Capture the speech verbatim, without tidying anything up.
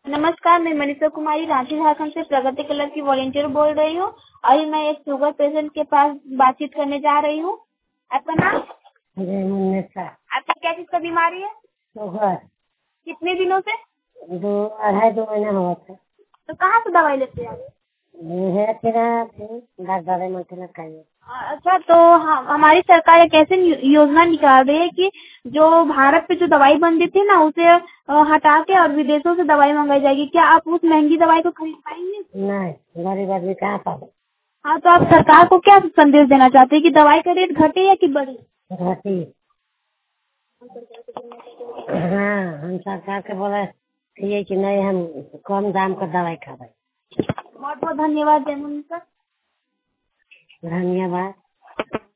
नमस्कार, मैं मनीषा कुमारी रांची झारखंड से प्रगति क्लब की वॉलंटियर बोल रही हूँ। अभी मैं एक शुगर पेशेंट के पास बातचीत करने जा रही हूँ। आपका नाम? आपकी क्या चीज का बीमारी है? शुगर। कितने दिनों से? दो अढ़ाई दो महीना हुआ था। तो कहाँ से दवाई लेते हैं? है तेरा दस बारह महीने खाइए। अच्छा, तो हम हमारी सरकार एक ऐसी योजना निकाल रही है कि जो भारत पे जो दवाई बंदी थी ना, उसे हटा के और विदेशों से दवाई मंगाई जाएगी। क्या आप उस महंगी दवाई को खरीद पाएंगे? नहीं, गरीब आदमी कहाँ पाए। हाँ, तो आप सरकार को क्या संदेश देना चाहते हैं कि दवाई का रेट घटे या कि बढ़े? घटी। हाँ, हम सरकार के बोले ये कि नहीं, हम कम दाम का दवाई खावे। बहुत बहुत धन्यवाद जय मुनि सर। धन्यवाद।